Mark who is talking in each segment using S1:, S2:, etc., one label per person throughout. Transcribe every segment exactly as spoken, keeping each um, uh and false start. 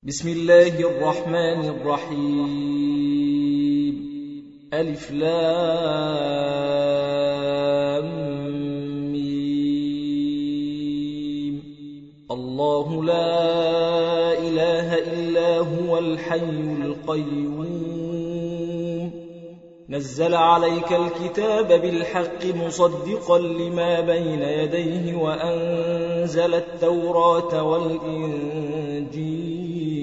S1: بسم الله الرحمن الرحيم. ألف لام ميم. الله لا إله إلا هو الحي القيوم. نزل عليك الكتاب بالحق مصدقا لما بين يديه وأنزل التوراة والإنجيل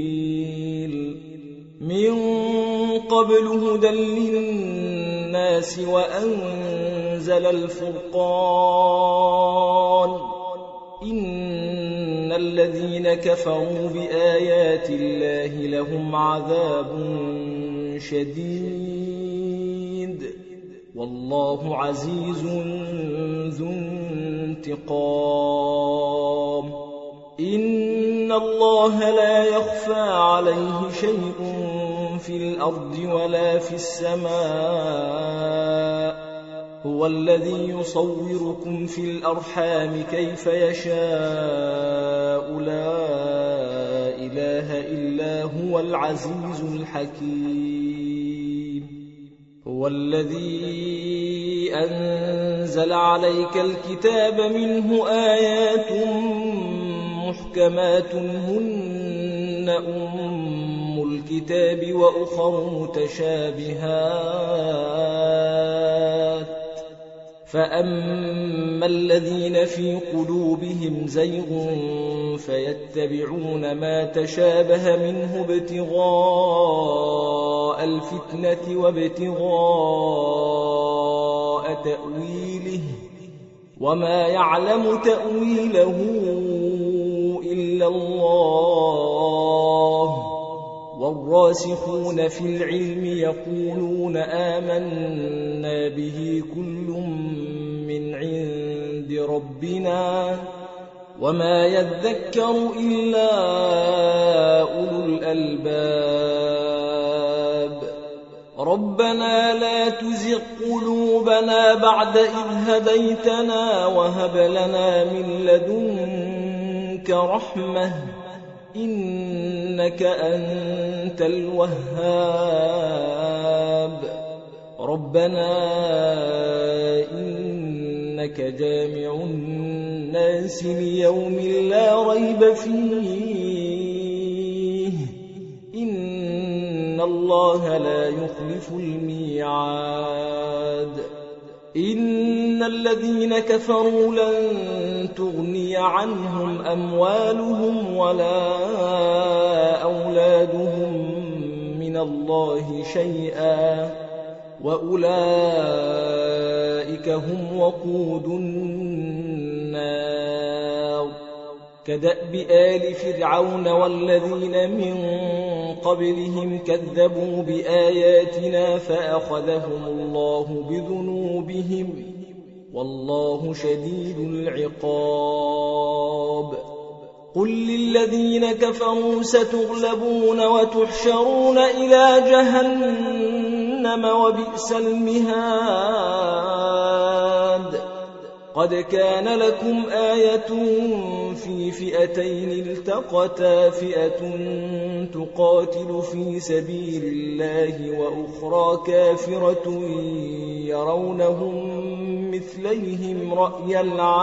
S1: من قبل هدى للناس وأنزل الفرقان. إن الذين كفروا بآيات الله لهم عذاب شديد والله عزيز ذو انتقام. إن الله لا يخفى عليه شيء في الأرض ولا في السماء. هو الذي يصوركم في الأرحام كيف يشاء. لا إله إلا هو العزيز الحكيم. هو الذي أنزل عليك الكتاب منه آيات محكمات هن أم الكتاب وأخر متشابهات. فأما الذين في قلوبهم زيغ فيتبعون ما تشابه منه ابتغاء الفتنة وابتغاء تأويله وما يعلم تأويله إلا الله. والراسخون في العلم يقولون آمنا به كل من عند ربنا وما يذكر إلا أولو الألباب. ربنا لا تزغ قلوبنا بعد إذ هديتنا وهب لنا من لدنك رحمة إنك أنت الوهاب. ربنا إنك جامع الناس ليوم لا ريب فيه إن الله لا يخلف الميعاد. إن الذين كفروا لن تغني عنهم أموالهم ولا أولادهم من الله شيئا وأولئك هم وقود النار. كدأب آل فرعون والذين من قبلهم كذبوا بآياتنا فأخذهم الله بذنوبهم والله شديد العقاب. قل للذين كفروا ستغلبون وتحشرون إلى جهنم وبئس المهاد. قد كان لكم آية في فئتين التقتا فئة تقاتل في سبيل الله وأخرى كافرة يرونهم مثليهم رأي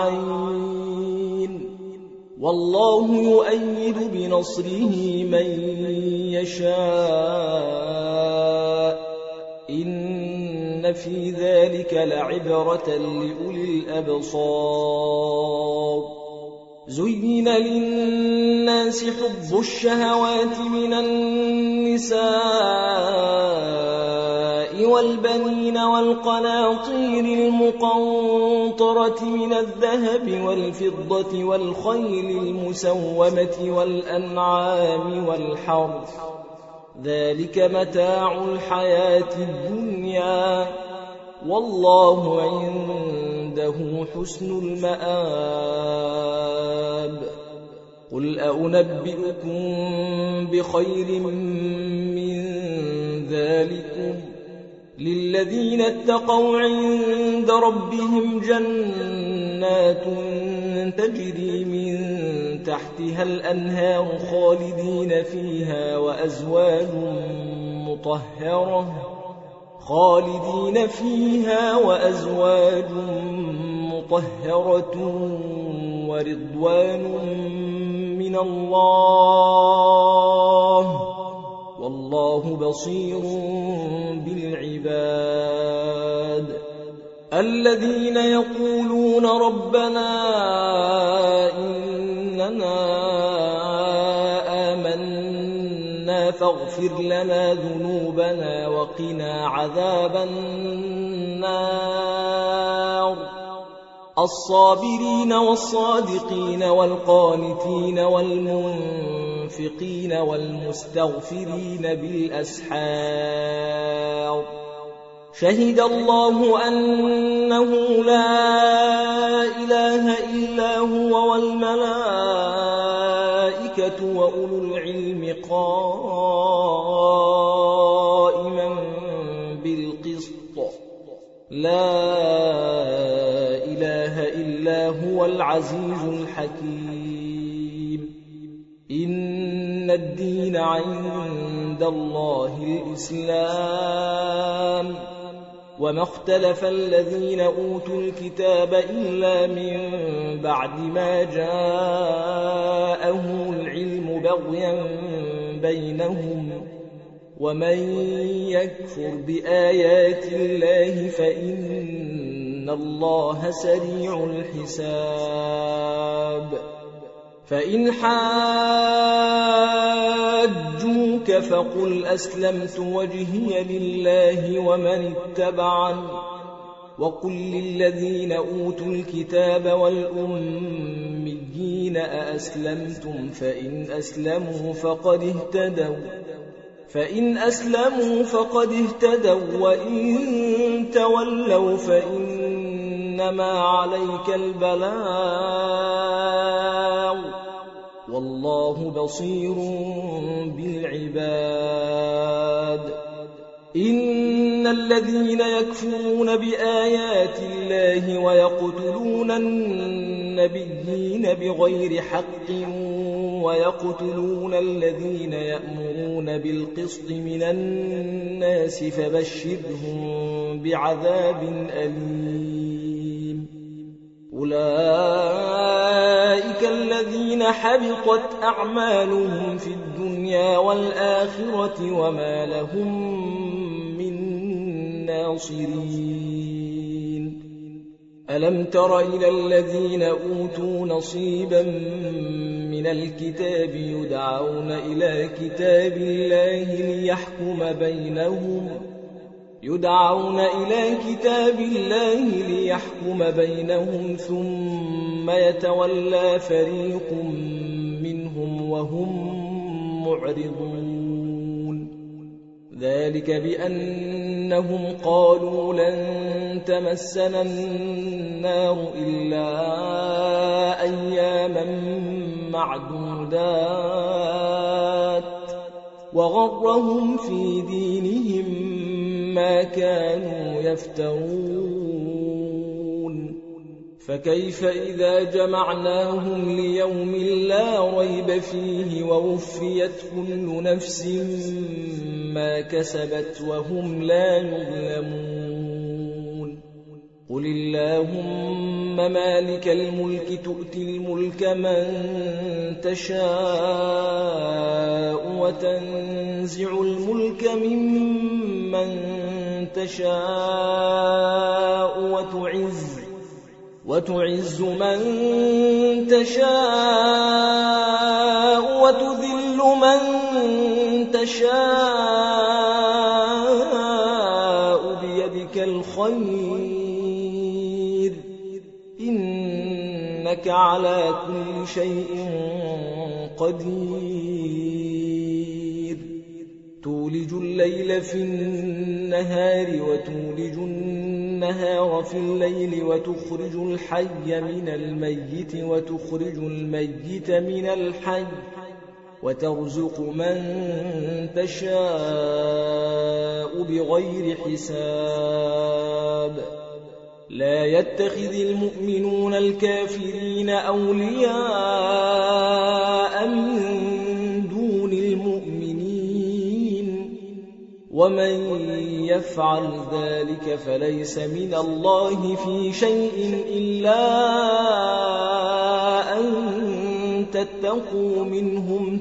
S1: العين والله يؤيد بنصره من يشاء. إن في ذلك لعبرة لأولي الأبصار. زين للناس حب الشهوات من النساء والبنين والقناطير المقنطرة من الذهب والفضة والخيل المسومة والأنعام والحرث ذلك متاع الحياة الدنيا والله عنده حسن المآب. قل أنبئكم بخير من ذلكم للذين اتقوا عند ربهم جنات تجري من تحتها الأنهار خالدين فيها وأزواج مطهرة خالدين فيها وأزواج مطهرة ورضوان من الله والله بصير بالعباد الذين يقولون ربنا إننا آمنا فاغفر لنا ذنوبنا وقنا عذاب النار الصابرين والصادقين والقانتين والمنفقين والمستغفرين بالأسحار شهد الله أنه لا إله إلا هو والملائكة وأولو العلم قائما بالقسط لا إله إلا هو العزيز الحكيم إن الدين عند الله الإسلام وما اختلف الذين أوتوا الكتاب إلا من بعد ما جاءهم العلم بغيا بينهم ومن يكفر بآيات الله فإن الله سريع الحساب فإن حاجوك فقل أسلمت وجهي لله ومن اتبعني وقل للذين أوتوا الكتاب والأميين أأسلمتم فإن أسلموا فقد اهتدوا فإن أسلموا فقد اهتدوا وإن تولوا فإنما عليك البلاغ والله بصير بالعباد إن الذين يكفرون بآيات الله ويقتلون النبيين بغير حق ويقتلون الذين يأمرون بالقسط من الناس فبشرهم بعذاب أليم أولئك الذين حبطت أعمالهم في الدنيا والآخرة وما لهم من ناصرين ألم تر إلى الذين أوتوا نصيبا من الكتاب يدعون إلى كتاب الله ليحكم بينهم يدعون إلى كتاب الله ليحكم بينهم ثم يتولى فريق منهم وهم معرضون ذلك بأنهم قالوا لن تمسنا النار إلا أياما معدودات وغرهم في دينهم ما كانوا يفترون فكيف إذا جمعناهم ليوم لا ريب فيه ووفيت كل نفس ما كسبت وهم لا يظلمون قل اللهم مالك الملك تؤتي الملك من تشاء وتنزع الملك ممن تشاء وتعز وتعز من تشاء وتذل من تشاء بيدك الخير إنك على كل شيء قدير تولج الليل في النهار وتولج النهار في الليل وتخرج الحي من الميت وتخرج الميت من الحي وترزق من تشاء بغير حساب لا يتخذ المؤمنون الكافرين أولياء من دون المؤمنين ومن يفعل ذلك فليس من الله في شيء إلا أن تتقوا منهم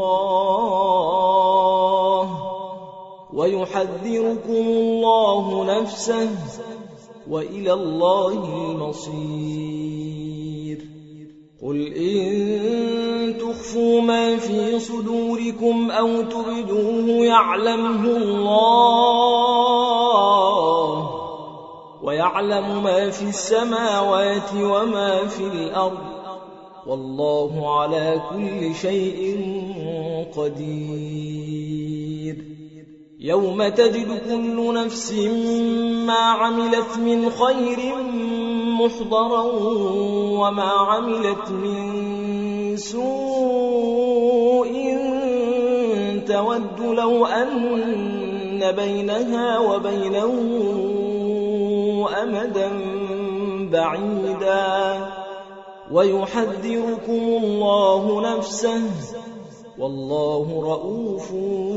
S1: تقاه ويحذركم الله نفسه وإلى الله المصير. قل إن تخفوا ما في صدوركم أو تبدوه يعلمه الله ويعلم ما في السماوات وما في الأرض والله على كل شيء قدير. يوم تجد كل نفس ما عملت من خير محضرا وما عملت من سوء تود لو أن بينها وبينه أمدا بعيدا ويحذركم الله نفسه والله رؤوف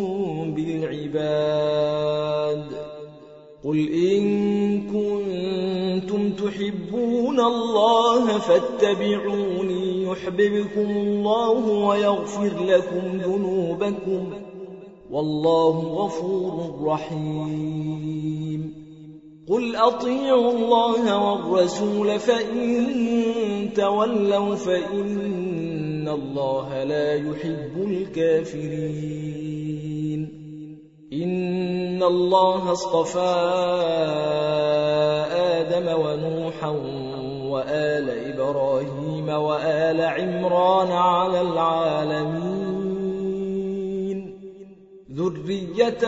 S1: بالعباد. قل إن كنتم تحبون الله فاتبعوني يحببكم الله ويغفر لكم ذنوبكم والله غفور رحيم. قل أطيعوا الله والرسول فإن تولوا فإن الله لا يحب الكافرين. إن الله اصطفى آدم ونوحا وآل إبراهيم وآل عمران على العالمين ذرية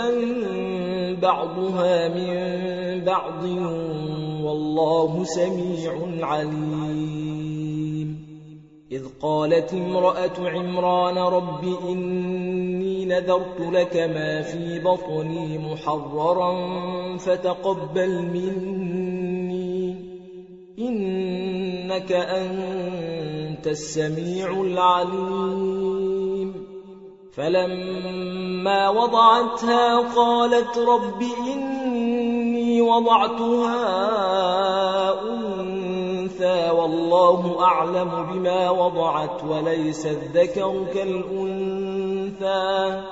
S1: بعضها من بعض والله سميع عليم. إذ قالت امرأة عمران رب إني نذرت لك ما في بطني محررا فتقبل مني إنك أنت السميع العليم. فلما وضعتها قالت رب إني وضعتها أنثى والله أعلم بما وضعت وليس الذكر كالأنثى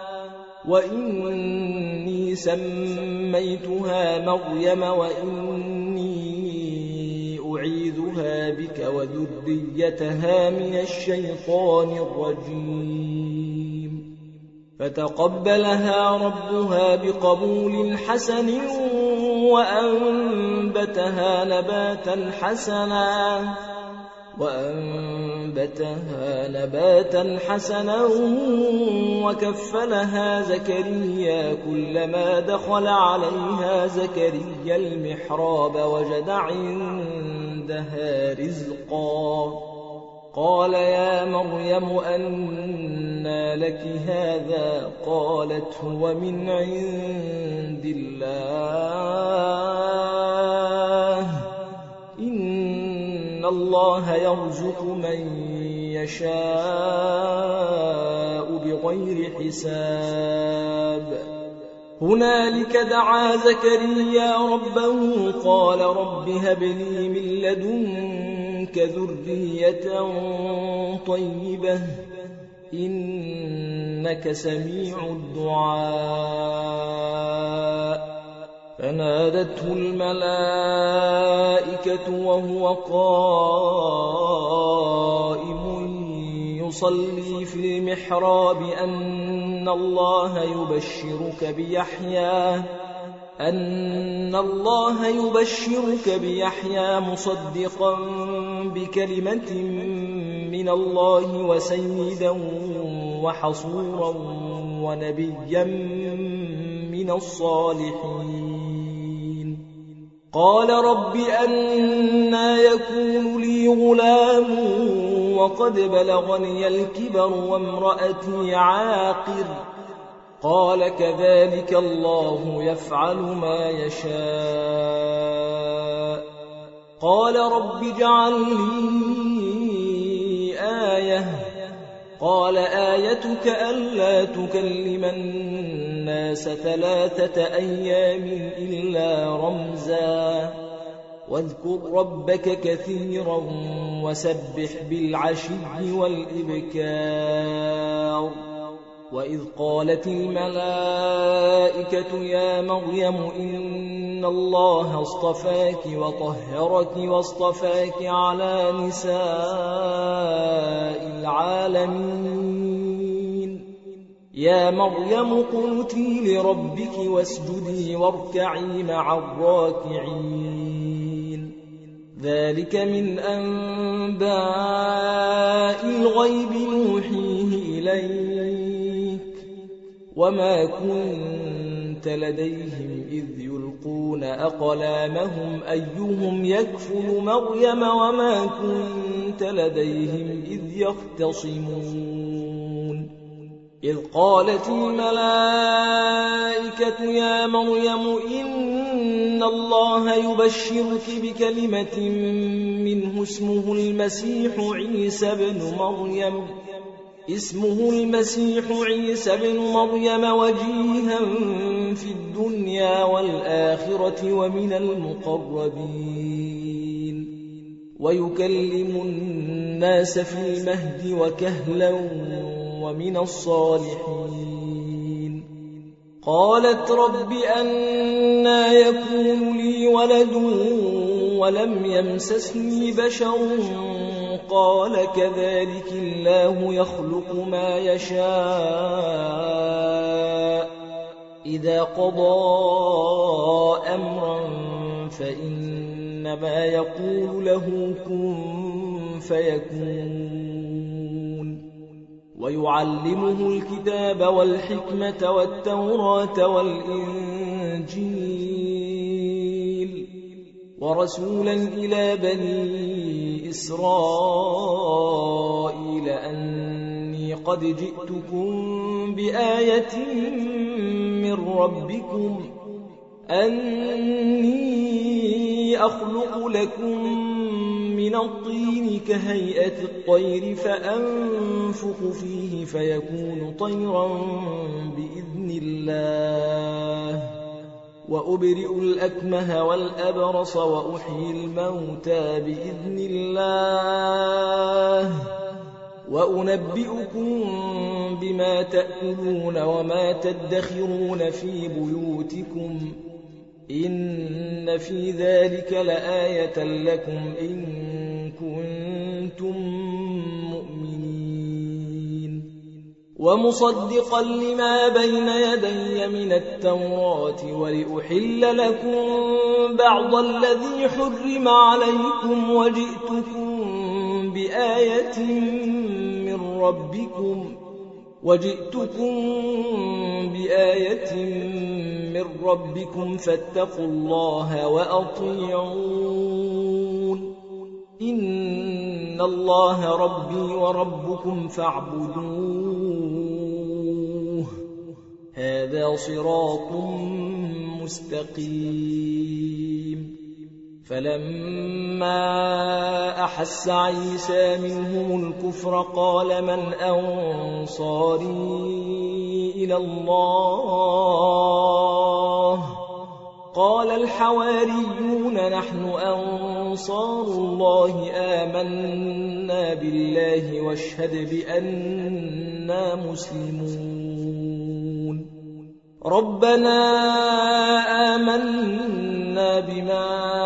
S1: وإني سميتها مريم وإني أعيذها بك وذريتها من الشيطان الرجيم. فتقبلها ربها بقبول حسن وأنبتها نباتا حسنا وأنبتها نباتا حسنا وكفلها زكريا كلما دخل عليها زكريا المحراب وجد عندها رزقا قال يا مريم أنى لك هذا قالت هو من عند الله إن الله يرزق من يشاء بغير حساب. هنالك دعا زكريا ربه قال رب هب لي من لدنك ذرية طيبة إنك سميع الدعاء. فنادته الملائكة وهو قائم يصلي في المحراب أن الله يبشرك بيحيى أن الله يبشرك بيحيى مصدقا بكلمة من الله وسيدا وحصورا ونبيا من الصالحين. قال رب أنى يكون لي غلام وقد بلغني الكبر وامرأتي عاقر قال كذلك الله يفعل ما يشاء قال رب اجعل لي آية قال آيتك ألا تكلم الناس ثلاثة أيام إلا رمزا واذكر ربك كثيرا وسبح بالعشي والإبكار وإذ قالت الملائكة يا مريم إن الله اصطفاك وطهرك واصطفاك على نساء العالمين يا مريم اقنتي لربك واسجدي واركعي مع الراكعين ذلك من أنباء الغيب نوحيه إليك وما كنت لديهم إذ يلقون أقلامهم أيهم يكفل مريم وما كنت لديهم إذ يختصمون إذ قالت الملائكة يا مريم إن الله يبشرك بكلمة منه اسمه المسيح عيسى بن مريم اسمه المسيح عيسى بن مريم وجيها في الدنيا والآخرة ومن المقربين ويكلم الناس في المهد وكهلا ومن الصالحين قالت رب أنى يكون لي ولد ولم يمسسني بشر قال كذلك الله يخلق ما يشاء إذا قضى أمرا فإنما يقول له كن فيكون ويعلمه الكتاب والحكمة والتوراة والإنجيل ورسولا إلى بني إسرائيل أني قد جئتكم بآية من ربكم أني أخلق لكم من الطين كهيئة الطير فأنفخ فيه فيكون طيرا بإذن الله وأبرئ الأكمه والأبرص وأحيي الموتى بإذن الله وأنبئكم بما تأكلون وما تدخرون في بيوتكم إن في ذلك لآية لكم إن كنتم مؤمنين ومصدقا لما بين يدي من التوراة ولأحل لكم بعض الذي حرم عليكم وجئتكم بآية من ربكم وجئتكم بآية من ربكم فاتقوا الله وأطيعون إن الله ربي وربكم فاعبدوه هذا صراط مستقيم فلما أحس عيسى منهم الكفر قال من أنصاري إلى الله قال الحواريون نحن أنصار الله آمنا بالله واشهد بأننا مسلمون ربنا آمنا بما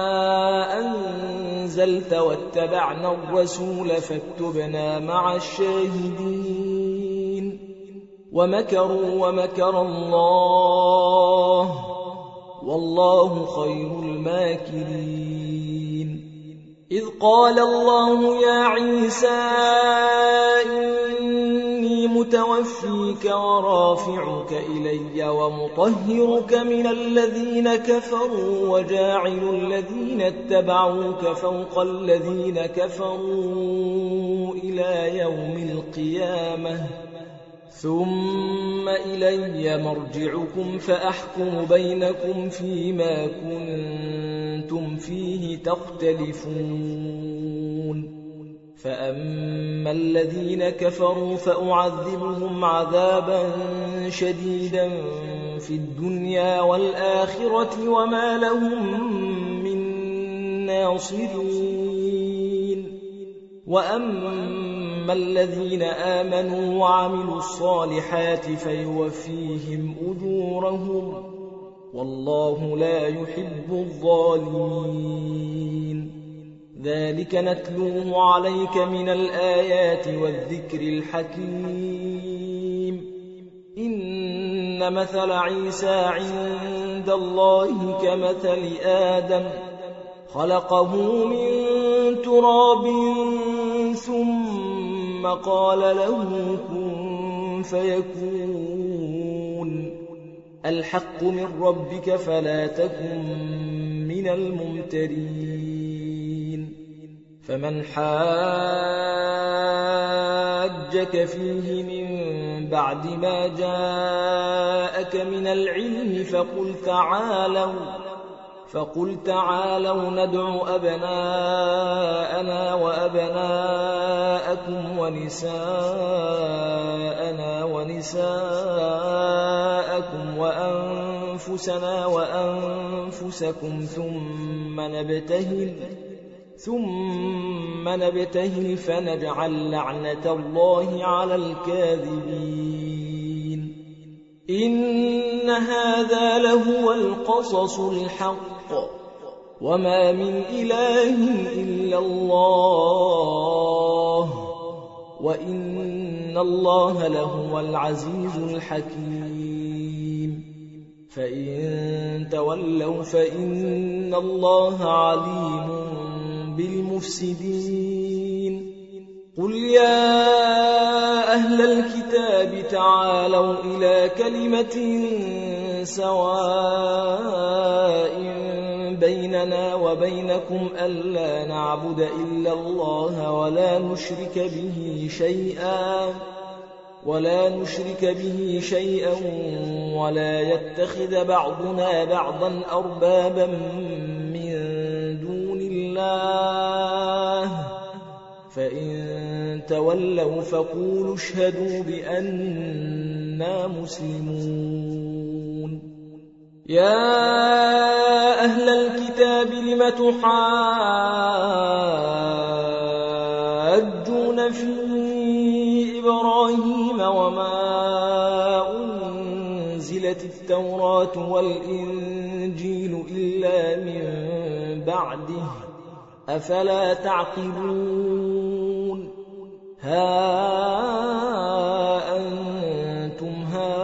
S1: أنزلت واتبعنا الرسول فاكتبنا مع الشاهدين ومكروا ومكر الله والله خير الماكرين إذ قال الله يا عيسى إني متوفيك ورافعك إلي ومطهرك من الذين كفروا وجاعل الذين اتبعوك فوق الذين كفروا إلى يوم القيامة ثم إلي مرجعكم فأحكم بينكم فيما كنتم كنتم فيه تختلفون فأما الذين كفروا فأعذبهم عذابا شديدا في الدنيا والآخرة وما لهم من ناصرين وأما الذين آمنوا وعملوا الصالحات فيوفيهم أجورهم والله لا يحب الظالمين ذلك نتلوه عليك من الآيات والذكر الحكيم إن مثل عيسى عند الله كمثل آدم خلقه من تراب ثم قال له كن فيكون الحق من ربك فلا تكن من الممترين فمن حاجك فيه من بعد ما جاءك من العلم فقل تعالوا فقل تعالوا ندع أبناءنا وأبناءكم ونساءنا ونساءكم وأنفسنا وأنفسكم ثم نبتهل ثم نبتهل فنجعل لعنة الله على الكاذبين إن هذا لهو القصص الحق وما من إله إلا الله وإن الله لهو العزيز الحكيم فإن تولوا فإن الله عليم بالمفسدين قل يا أهل الكتاب تعالوا إلى كلمة سواء بيننا وبينكم ألا نعبد إلا الله ولا نشرك به شيئا ولا نشرك به شيئا ولا يتخذ بعضنا بعضا أربابا من دون الله فإن تولوا فقولوا اشهدوا بأننا مسلمون يا أهل الكتاب لم تحاجون في إبراهيم وما أنزلت التوراة والإنجيل إلا من بعده أفلا تعقلون ها أنتم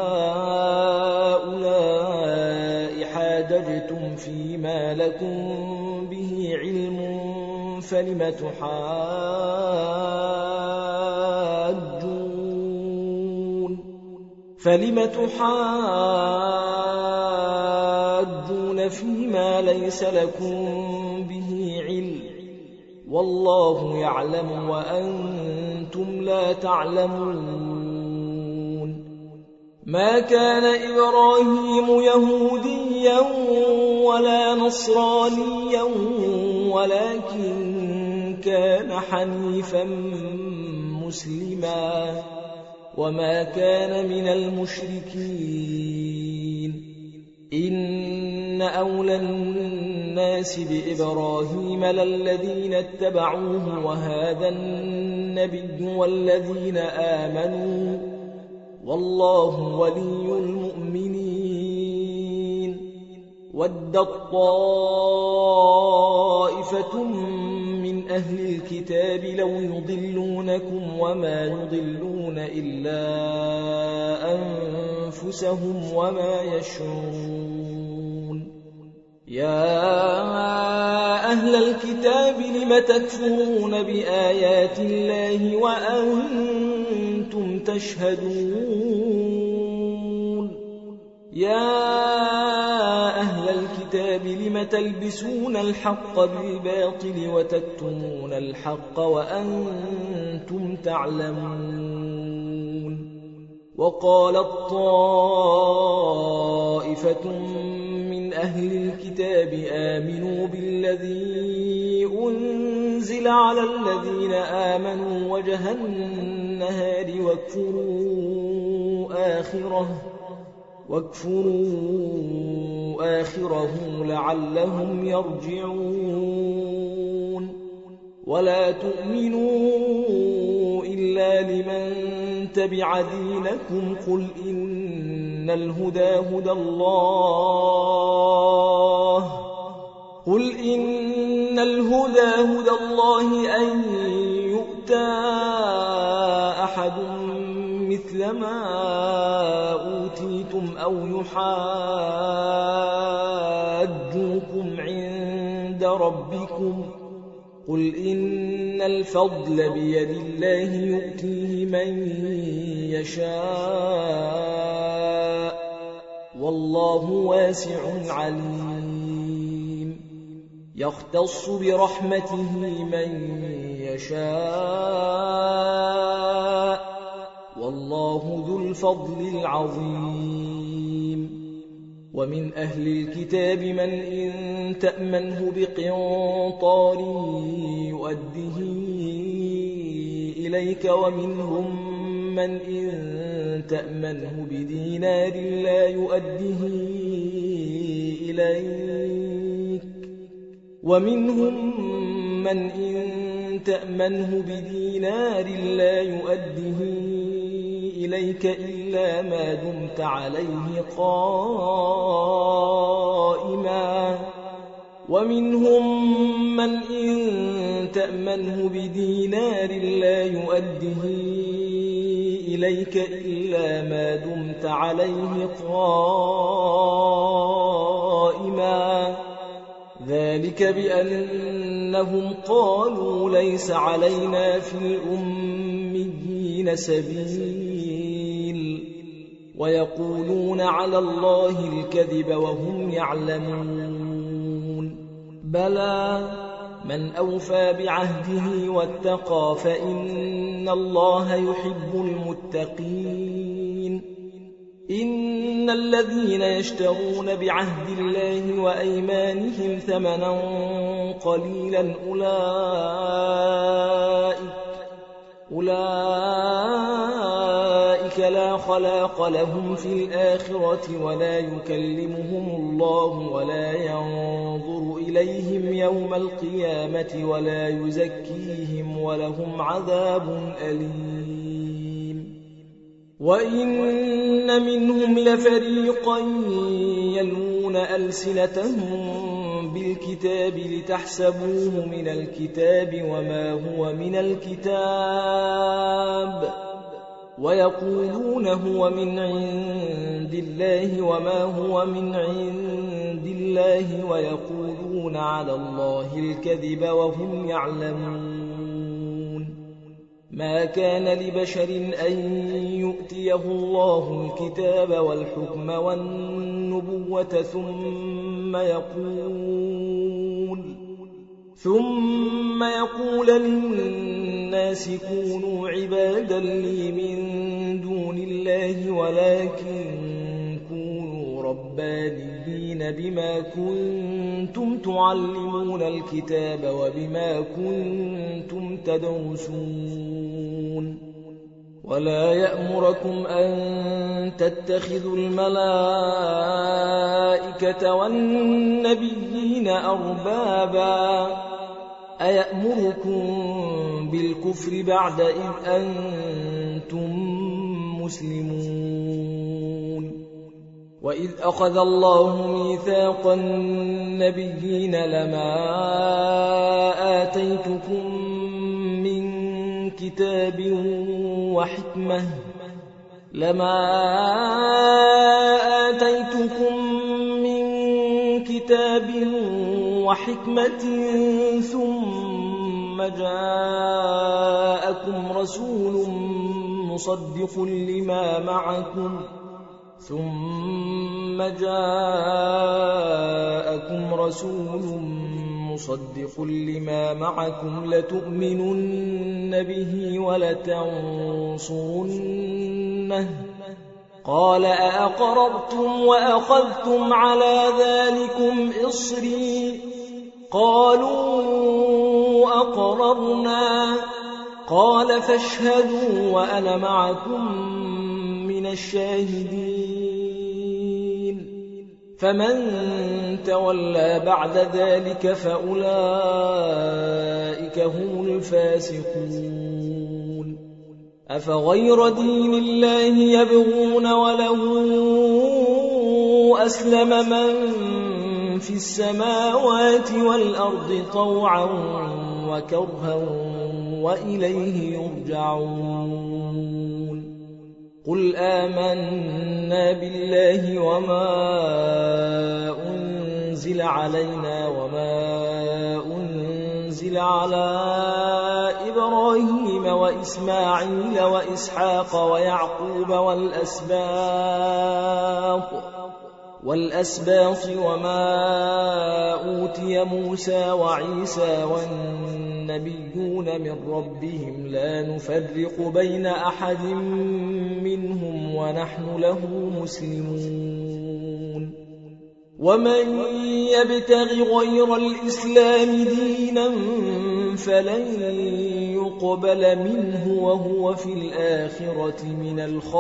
S1: هؤلاء حاججتم فيما لكم به علم فلم تحاجون فلم تحاجون فيما ليس لكم به علم والله يعلم وأنتم لا تعلمون ما كان إبراهيم يهوديا ولا نصرانيا ولكن كان حنيفا مسلما وما كان من المشركين إن أولى الناس بإبراهيم للذين اتبعوه وهذا النبي والذين آمنوا والله ولي المؤمنين ودت طائفة من أهل الكتاب لو يضلونكم وما يضلون إلا أنفسهم وما يشعرون يا أهل الكتاب لم تكفرون بآيات الله وأنتم تشهدون يا أهل الكتاب لم تلبسون الحق بالباطل وتكتمون الحق وأنتم تعلمون وقالت طائفة من من أهل الكتاب آمنوا بالذي أنزل على الذين آمنوا وجه النهار واكفروا آخره واكفروا آخره لعلهم يرجعون ولا تؤمنوا إلا لمن تبع دينكم قل إن الهدى هدى الله قل إن الهدى هدى الله أن يؤتى أحد مثل ما أوتيتم أو يحاجوكم عند ربكم قل إن الفضل بيد الله يؤتيه من يشاء والله واسع عليم يختص برحمته من يشاء والله ذو الفضل العظيم ومن أهل الكتاب من إن تأمنه بقنطار يؤده إليك ومنهم من إن تأمنه بدينار لا يؤده إليك ومنهم من إن تأمنه بدينار لا يؤده إليك إلا ما دمت عليه قائما ومنهم من إن تأمنه بدينار لا يؤده إليك إلا ما دمت عليه قائما ذلك بأنهم قالوا ليس علينا في الأميين سبيل ويقولون على الله الكذب وهم يعلمون بلى من أوفى بعهده واتقى فإن الله يحب المتقين إن الذين يشترون بعهد الله وأيمانهم ثمنا قليلا أولئك أولئك لا خلاق لهم في الآخرة ولا يكلمهم الله ولا ينظر إليهم يوم القيامة ولا يزكيهم ولهم عذاب أليم وإن منهم لفريقا يلوون ألسنتهم بالكتاب لتحسبوه من الكتاب وما هو من الكتاب ويقولون هو من عند الله وما هو من عند الله ويقولون على الله الكذب وهم يعلمون ما كان لبشر أن يؤتيه الله الكتاب والحكم والنبوة ثم يقول ثم يقول للناس كونوا عبادا لي من دون الله ولكن كونوا ربانيين بما كنتم تعلمون الكتاب وبما كنتم تدرسون ولا يأمركم أن تتخذوا الملائكة والنبيين أربابا أيأمركم بالكفر بعد إذ أنتم مسلمون وإذ أخذ الله ميثاق النبيين لما آتيتكم من كتاب وحكمة لما آتيتكم من كتاب وحكمة ثم جاءكم رسول مصدق لما معكم ثم جاءكم رسول مصدق لما معكم لتؤمنن به ولتنصرنه قال أأقررتم وأخذتم على ذلكم إصري قالوا أقررنا قال فاشهدوا وأنا معكم من الشاهدين فمن تولى بعد ذلك فأولئك هم الفاسقون أفغير دين الله يبغون وله أسلم من في السماوات والأرض طوعا وكرها وإليه يرجعون قل آمنا بالله وما أنزل علينا وما أنزل على إبراهيم وإسماعيل وإسحاق ويعقوب والأسباط والأسباط وما أوتي موسى وعيسى والنبيون من ربهم لا نفرق بين أحد منهم ونحن له مسلمون ومن يبتغ غير الإسلام دينا فلن يقبل منه وهو في الآخرة من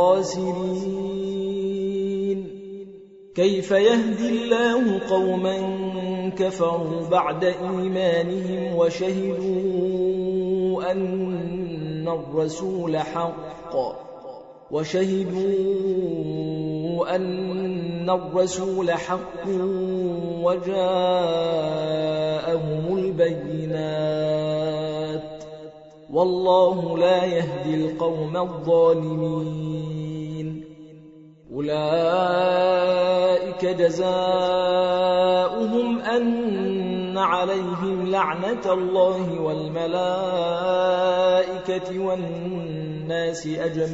S1: الخاسرين كيف يهدي الله قوما كفروا بعد إيمانهم وشهدوا أن الرسول حق وشهدوا أن الرسول حق وجاءهم البينات والله لا يهدي القوم الظالمين أولئك جزاؤهم أن عليهم لعنة الله والملائكة والناس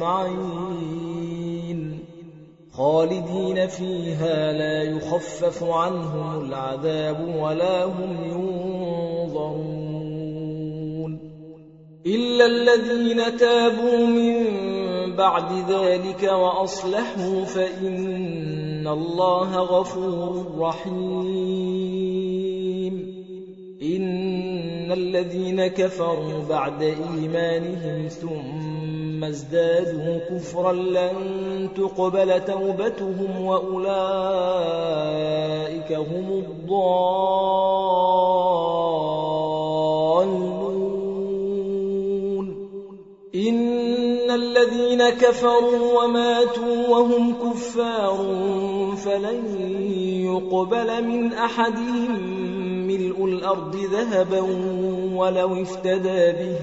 S1: أجمعين خالدين فيها لا يخفف عنهم العذاب ولا هم ينظرون إلا الذين تابوا من بعد ذلك وأصلحوا فإن الله غفور رحيم إن الذين كفروا بعد إيمانهم ثم ازدادوا كفرا لن تقبل توبتهم وأولئك هم الضالون إن الذين كفروا وماتوا وهم كفار فلن يقبل من أحدهم ملء الأرض ذهبا ولو افتدى به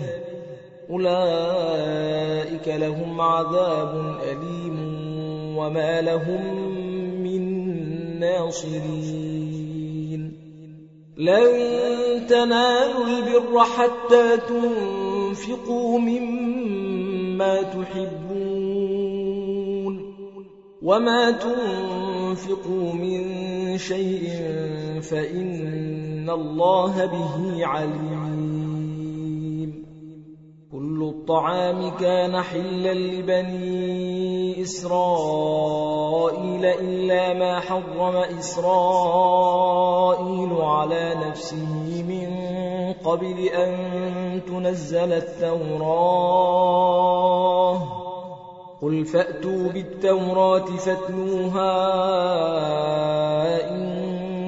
S1: أولئك لهم عذاب أليم وما لهم من ناصرين لن تنالوا البر حتى تنفقوا مما تحبون وما تنفقوا من شيء فإن الله به عليم كل الطعام كان حلا لبني إسرائيل إلا ما حرم إسرائيل على نفسه من قبل أن تنزل التوراة قل فأتوا بالتوراة فاتلوها إن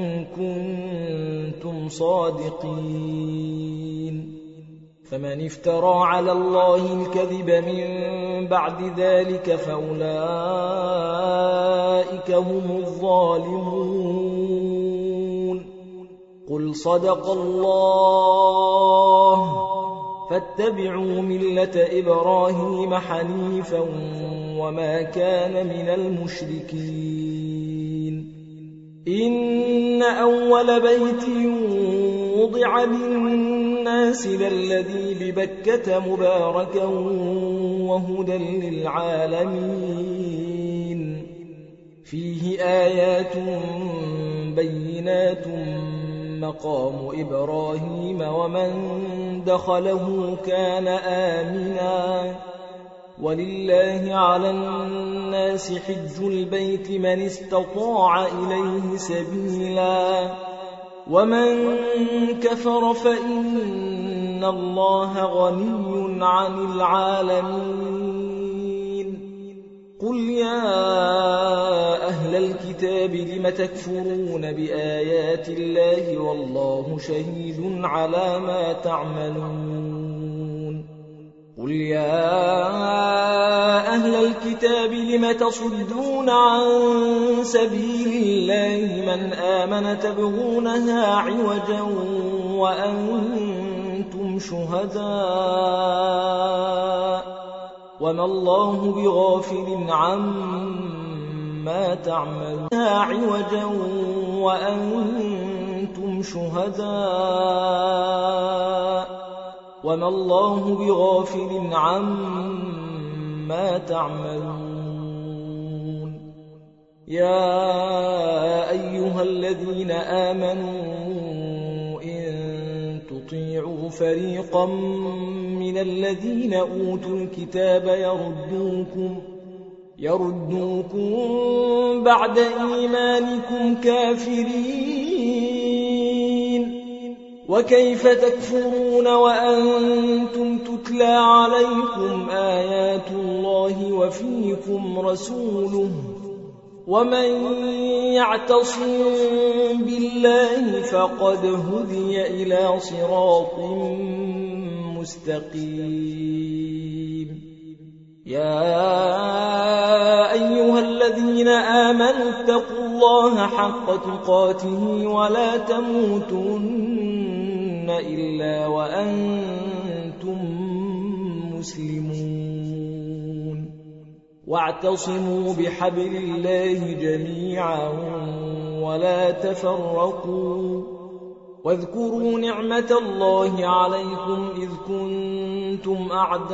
S1: كنتم صادقين فمن افترى على الله الكذب من بعد ذلك فأولئك هم الظالمون قل صدق الله فاتبعوا ملة إبراهيم حنيفا وما كان من المشركين إن أول بيت وضع للناس للذي ببكة مباركا وهدى للعالمين فيه آيات بينات مقام إبراهيم ومن دخله كان آمنا ولله على الناس حج البيت من استطاع إليه سبيلا ومن كفر فإن الله غني عن العالمين قل يا أهل الكتاب لم تكفرون بآيات الله والله شهيد على ما تعملون قل يا أهل الكتاب لم تصدون عن سبيل الله من آمن تبغونها عوجا وأنتم شهداء وما الله بغافل عما تعملون عوجا وأنتم شهداء وما الله بغافل عما تعملون يا أيها الذين آمنوا إن تطيعوا فريقا من الذين أوتوا الكتاب يردوكم يردوكم بعد إيمانكم كافرين وكيف تكفرون وأنتم تتلى عليكم آيات الله وفيكم رسوله ومن يعتصم بالله فقد هدي إلى صراط مستقيم يا أيها الذين آمنوا اتقوا الله حق تقاته ولا تموتن إلا وأنتم مسلمون واعتصموا بحبل الله جميعا ولا تفرقوا واذكروا نعمة الله عليكم إذ كنتم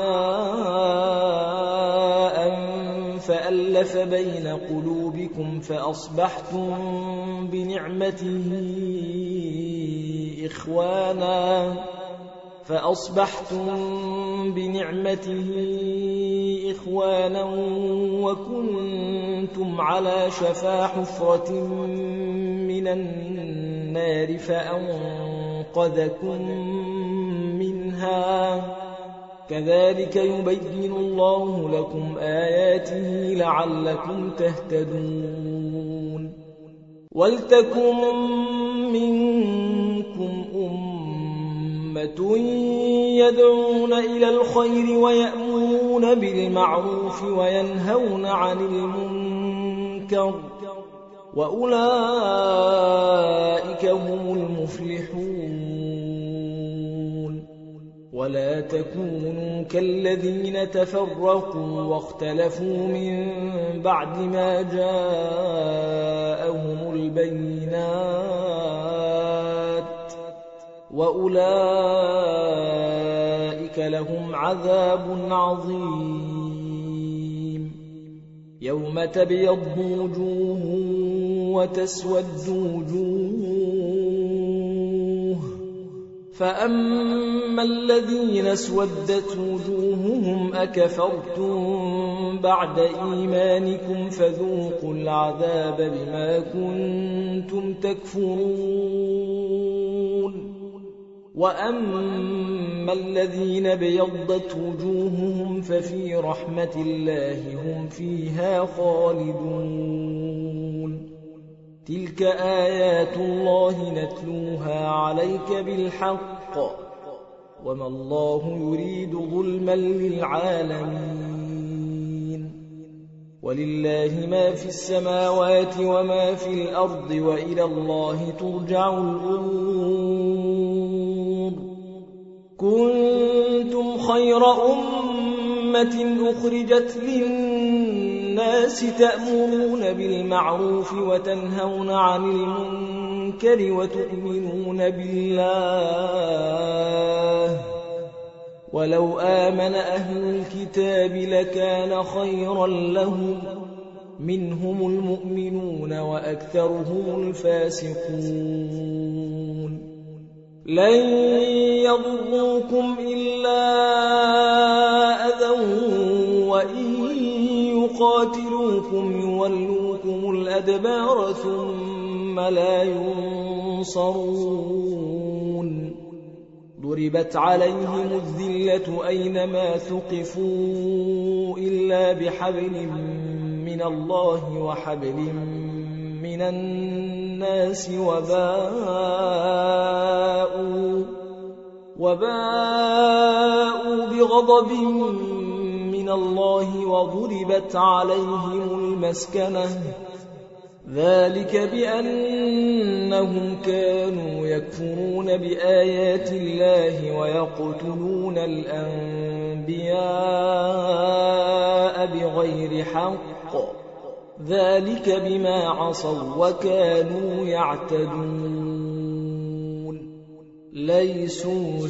S1: أعداء فألف بين قلوبكم فأصبحتم بنعمته إخوانا فأصبحتم بنعمته إخوانا وكنتم على شفا حفرة من النار فأنقذكم منها كذلك يبين الله لكم آياته لعلكم تهتدون ولتكن منكم أمة يدعون إلى الخير ويأمرون بالمعروف وينهون عن المنكر وأولئك هم المفلحون ولا تكونوا كالذين تفرقوا واختلفوا من بعد ما جاءهم البينات وأولئك لهم عذاب عظيم يوم تبيض وجوه وتسود وجوه فأما الذين اسودت وجوههم أكفرتم بعد إيمانكم فذوقوا العذاب بما كنتم تكفرون وأما الذين بيضت وجوههم ففي رحمة الله هم فيها خالدون تلك آيات الله نتلوها عليك بالحق وما الله يريد ظلما للعالمين ولله ما في السماوات وما في الأرض وإلى الله ترجع الأمور كنتم خير أمة أخرجت للناس تأمرون بالمعروف وتنهون عن المنكر وتؤمنون بالله ولو آمن أهل الكتاب لكان خيرا لهم منهم المؤمنون وأكثرهم الفاسقون لن يضروكم إلا أذى يقتلوكم يولوكم الأدبار ثم لا ينصرون ضربت عليهم الذلة أينما ثقفوا إلا بحبل من الله وحبل من الناس وباءوا, وباءوا بغضب من الله وضربت عليهم المسكنة ذلك بأنهم كانوا يكفرون بآيات الله ويقتلون الأنبياء بغير حق ذلك بما عصوا وكانوا يعتدون ليسوا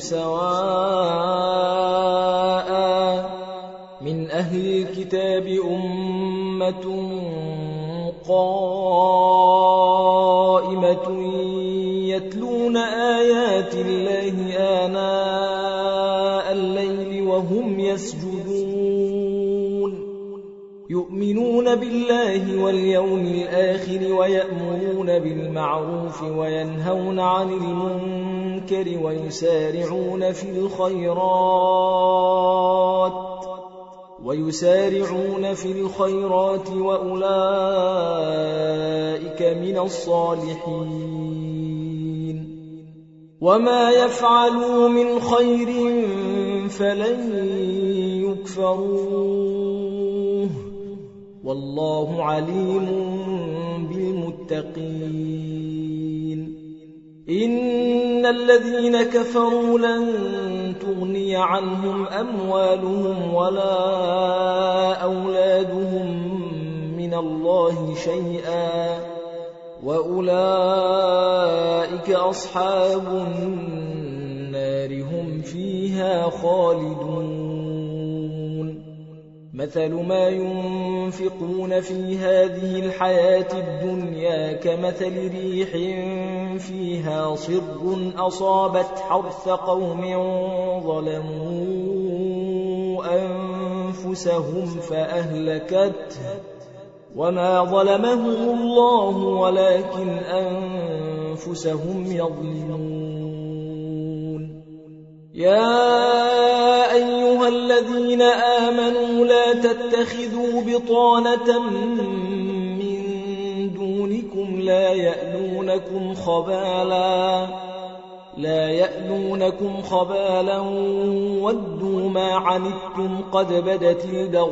S1: سواء من أهل الكتاب أمة قائمة يتلون آيات الله آناء الليل وهم يسجدون يؤمنون بالله واليوم الآخر ويأمرون بالمعروف وينهون عن المنكر ويسارعون في الخيرات ويسارعون في الخيرات وأولئك من الصالحين وما يفعلوا من خير فلن يكفروه والله عليم بالمتقين إن الذين كفروا لن تغني عنهم أموالهم ولا أولادهم من الله شيئا وأولئك أصحاب النار هم فيها خالدون مثل ما ينفقون في هذه الحياة الدنيا كمثل ريح فيها صر أصابت حرث قوم ظلموا أنفسهم فأهلكته وما ظلمهم الله ولكن أنفسهم يظلمون يا أيها الذين آمنوا لا تتخذوا بطانة من دونكم لا يألونكم خبالا لا يألونكم خبالا ودوا ما عنتم قد بدت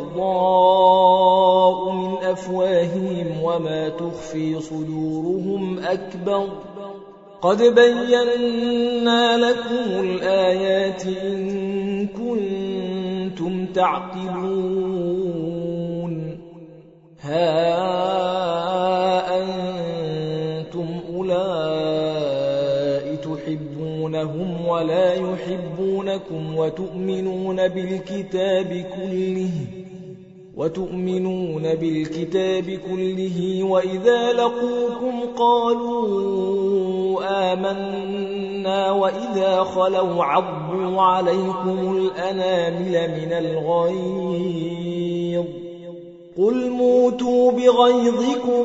S1: البغضاء من أفواههم وما تخفي صدورهم أكبر قد بينا لكم الآيات إن كنتم تعقلون ها أنتم أولئك تحبونهم ولا يحبونكم وتؤمنون بالكتاب كله وتؤمنون بالكتاب كله وإذا لقوكم قالوا آمنا وإذا خلوا عضوا عليكم الأنامل من الغيظ قل موتوا بغيظكم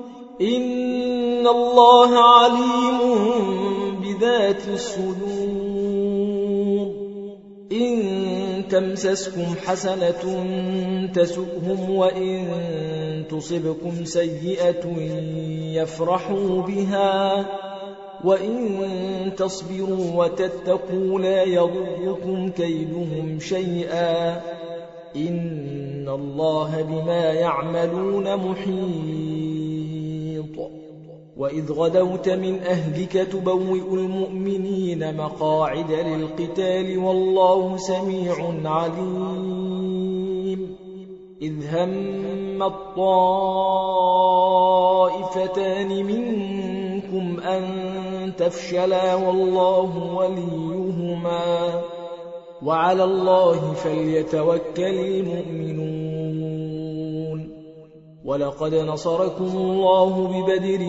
S1: إن الله عليم بذات الصدور إن تمسسكم حسنة تسؤهم وإن تصبكم سيئة يفرحوا بها وإن تصبروا وتتقوا لا يضركم كيدهم شيئا إن الله بما يعملون محيط وإذ غدوت من أهلك تبوئ المؤمنين مقاعد للقتال والله سميع عليم إذ هم الطائفتان منكم أن تفشلا والله وليهما وعلى الله فليتوكل المؤمنون ولقد نصركم الله ببدر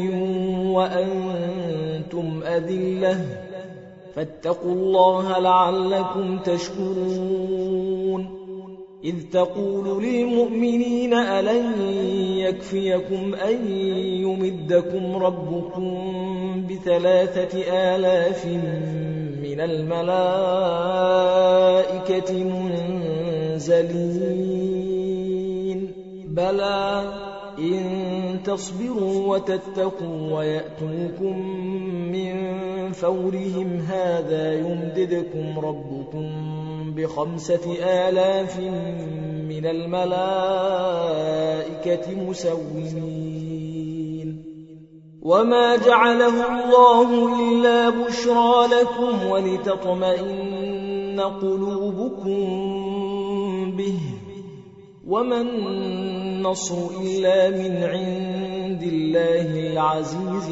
S1: وأنتم أذلة فاتقوا الله لعلكم تشكرون إذ تقول للمؤمنين ألن يكفيكم أن يمدكم ربكم بثلاثة آلاف من الملائكة منزلين بلى إن تصبروا وتتقوا ويأتوكم من فورهم هذا يمددكم ربكم بخمسة آلاف من الملائكة مسومين وما جعله الله إلا بشرى لكم ولتطمئن قلوبكم به وما النصر إلا من عند الله العزيز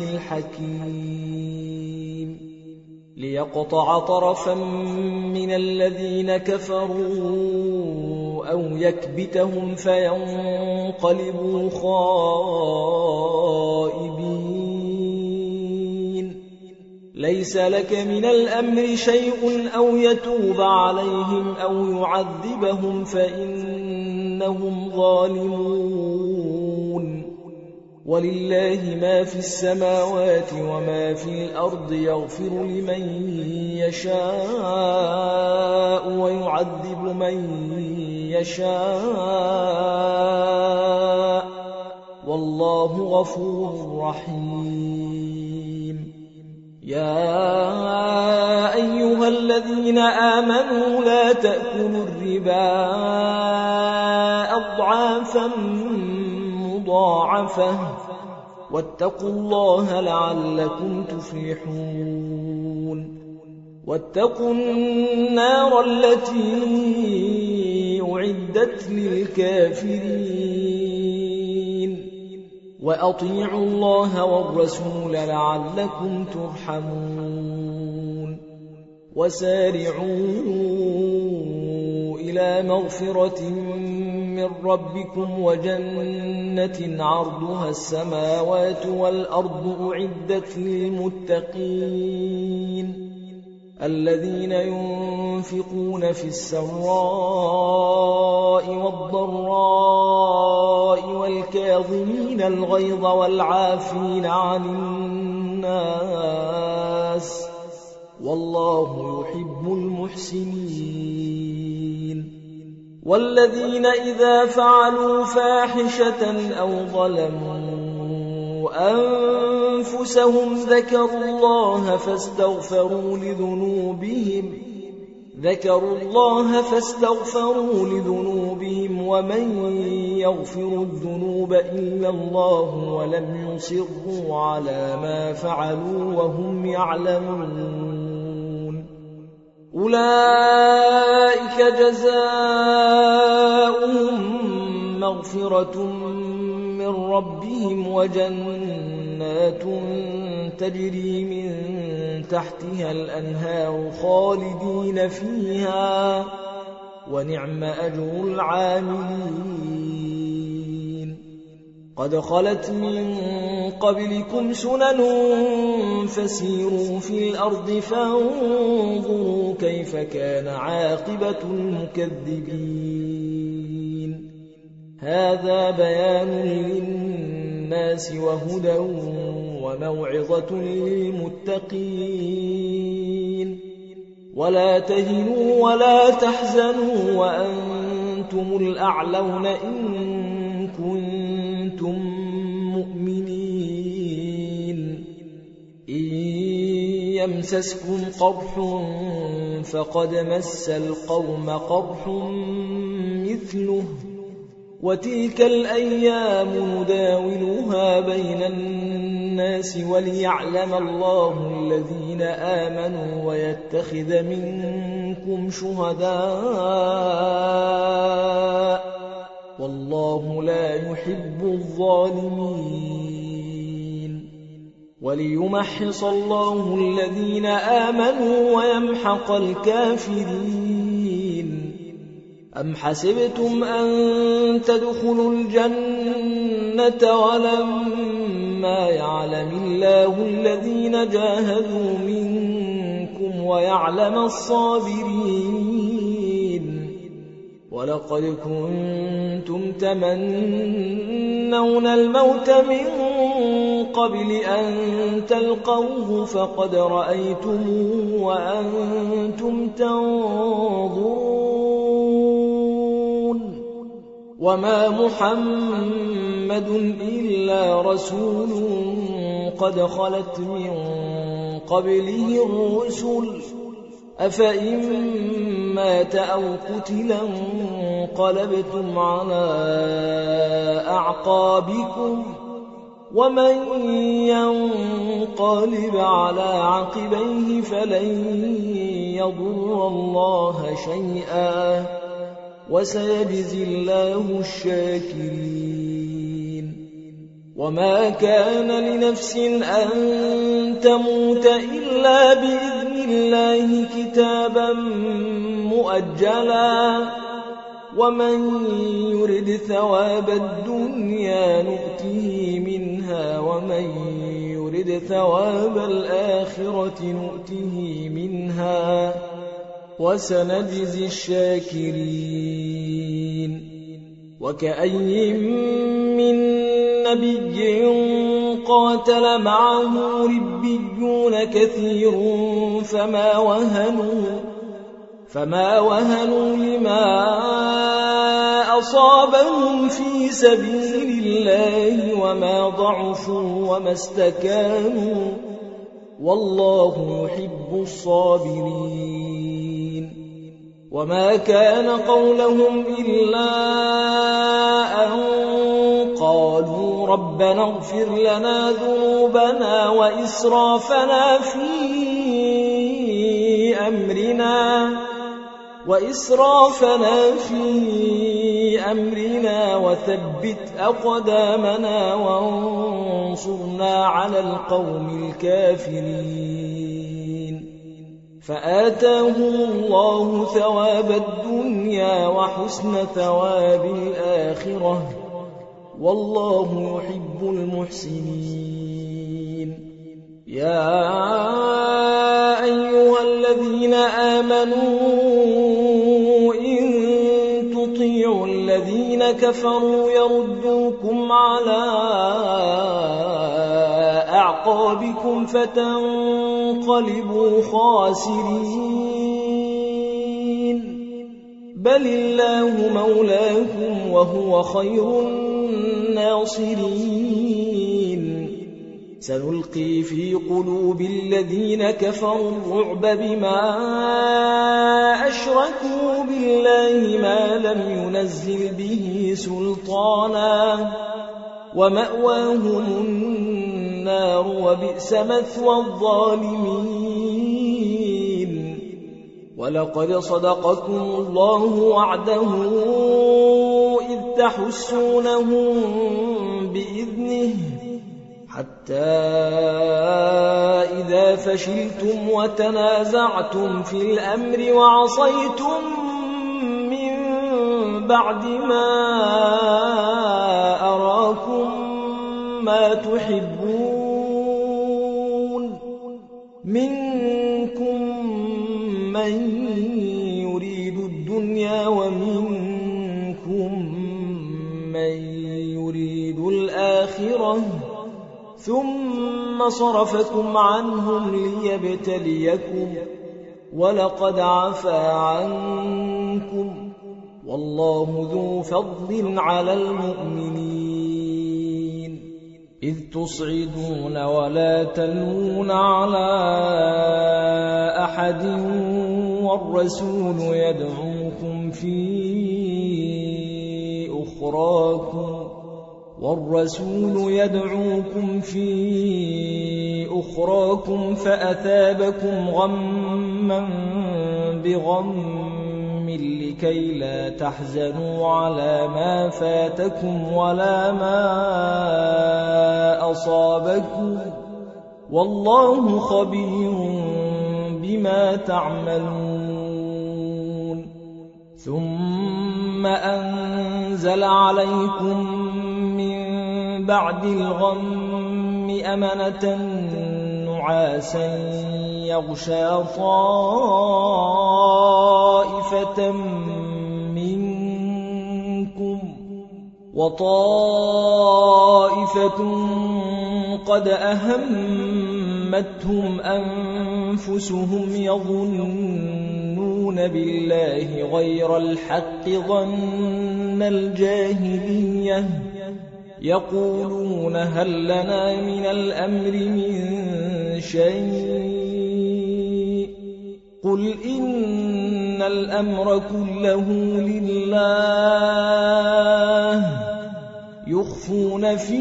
S1: الحكيم ليقطع طرفا من الذين كفروا أو يكبتهم فينقلبوا خائبين ليس لك من الأمر شيء أو يتوب عليهم أو يعذبهم فإنهم ظالمون ولله ما في السماوات وما في الأرض يغفر لمن يشاء ويعذب من يشاء والله غفور رحيم يا أيها الذين آمنوا لا تأكلوا الربا أضعافا مضاعفة واتقوا الله لعلكم تفلحون واتقوا النار التي أعدت للكافرين وأطيعوا الله والرسول لعلكم ترحمون وسارعوا إلى مغفرة من ربكم وجنة عرضها السماوات والأرض أعدت للمتقين الذين ينفقون في السراء والضراء والكاظمين الغيظ والعافين عن الناس والله يحب المحسنين والذين إذا فعلوا فاحشة أو ظلموا أنفسهم ذكروا الله فاستغفروا لذنوبهم ذكروا الله فاستغفروا لذنوبهم ومن يغفر الذنوب إلا الله ولم يصروا على ما فعلوا وهم يعلمون أولئك جزاؤهم مغفرة من ربهم وجنات تجري من تحتها الأنهار خالدين فيها ونعم أجر العاملين قد خلت من قبلكم سنن فسيروا في الأرض فانظروا كيف كان عاقبة المكذبين هذا بيان للناس وهدى وموعظة للمتقين ولا تهنوا ولا تحزنوا وأنتم الأعلون إن كنتم مؤمنين إن يمسسكم قرح فقد مس القوم قرح مثله وتلك الأيام نداولها بين الناس وليعلم الله الذين آمنوا ويتخذ منكم شهداء والله لا يحب الظالمين وليمحص الله الذين آمنوا ويمحق الكافرين أم حسبتم أن تدخلوا الجنة ولما يعلم الله الذين جاهدوا منكم ويعلم الصابرين ولقد كنتم تمنون الموت من قبل أن تلقوه فقد رأيتموه وأنتم تنظرون وما محمد إلا رسول قد خلت من قبله الرسل أفإن مات أو قتلا انقلبتم على أعقابكم ومن ينقلب على عقبيه فلن يضر الله شيئا وسيجزي الله الشاكرين وما كان لنفس أن تموت إلا بإذن الله كتابا مؤجلا ومن يرد ثواب الدنيا نؤته منها ومن يرد ثواب الآخرة نؤته منها وسنجزي الشاكرين وكأي من نبي قاتل معه ربيون كثير فما وهنوا فما وهنوا لما أصابهم في سبيل الله وما ضعفوا وما استكانوا والله يحب الصابرين وما كان قولهم إلا أن قالوا ربنا اغفر لنا ذنوبنا وإسرافنا في أمرنا وإسرافنا في أمرنا وثبت أقدامنا وانصرنا على القوم الكافرين فآتاهم الله ثواب الدنيا وحسن ثواب الآخرة والله يحب المحسنين يا أيها الذين آمنوا إن تطيعوا الذين كفروا يردوكم على أعقابكم فتنقلبوا خاسرين بل الله مولاكم وهو خير الناصرين سنلقي في قلوب الذين كفروا الرعب بما أشركوا بالله ما لم ينزل به سلطانا ومأواهم النار وبئس مثوى الظالمين ولقد صدقكم الله وعده إذ تحسونهم بإذنه حتى إذا فشلتم وتنازعتم في الأمر وعصيتم من بعد ما أراكم ما تحبون منكم من يريد الدنيا ومنكم من يريد الآخرة ثم صرفكم عنهم ليبتليكم ولقد عفا عنكم والله ذو فضل على المؤمنين إذ تصعدون ولا تلون على أحد والرسول يدعوكم في أخراكم والرسول يدعوكم في أخراكم فأثابكم غما بغم لكي لا تحزنوا على ما فاتكم ولا ما أصابكم والله خبير بما تعملون ثم أنزل عليكم من بعد الغم أمنة نعاسا يغشى طائفة منكم وطائفة قد أهمتهم أنفسهم يظنون بالله غير الحق ظن الجاهلية يقولون هل لنا من الأمر من شيء قل إن الأمر كله لله يخفون في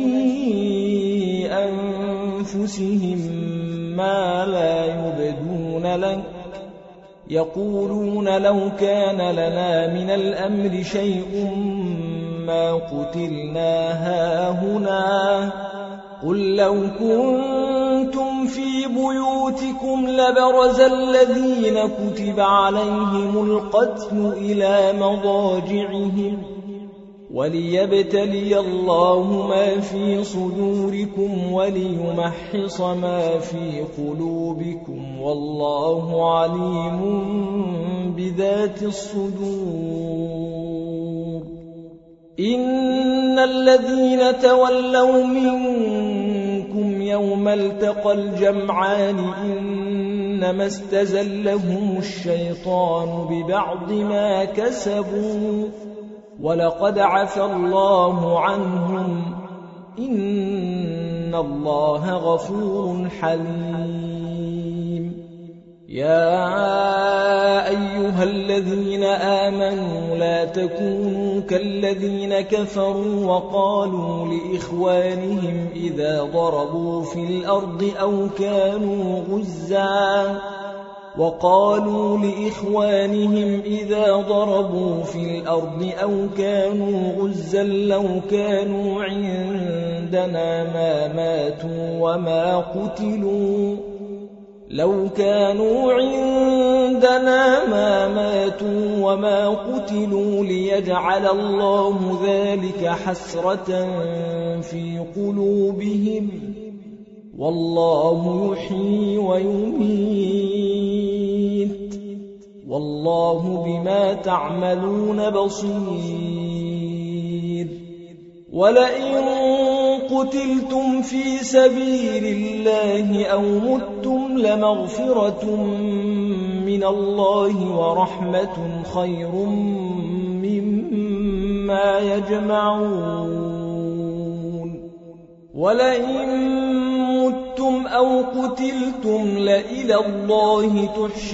S1: أنفسهم ما لا يبدون لك يقولون لو كان لنا من الأمر شيء ما قتلنا هاهنا قل لو كنتم في بيوتكم لبرز الذين كتب عليهم القتل إلى مضاجعهم وليبتلي الله ما في صدوركم وليمحص ما في قلوبكم والله عليم بذات الصدور إن الذين تولوا منكم يوم التقى الجمعان إنما استزلهم الشيطان ببعض ما كسبوا ولقد عفى الله عنهم إن الله غفور حليم يا أيها الذين آمنوا لا تكونوا كالذين كفروا وقالوا لإخوانهم إذا ضربوا في الأرض أو كانوا غزاً وقالوا لإخوانهم إذا ضربوا في الأرض أو كانوا غزا لو كانوا عندنا ما ماتوا وما قتلوا لو كانوا عندنا ما ماتوا وما قتلوا ليجعل الله ذلك حسرة في قلوبهم والله يحيي ويميت والله بما تعملون بصير ولئن قتلتم في سبيل الله أو متم لمغفرة من الله ورحمة خير مما يجمعون ولئن متم أو قتلتم لإلى الله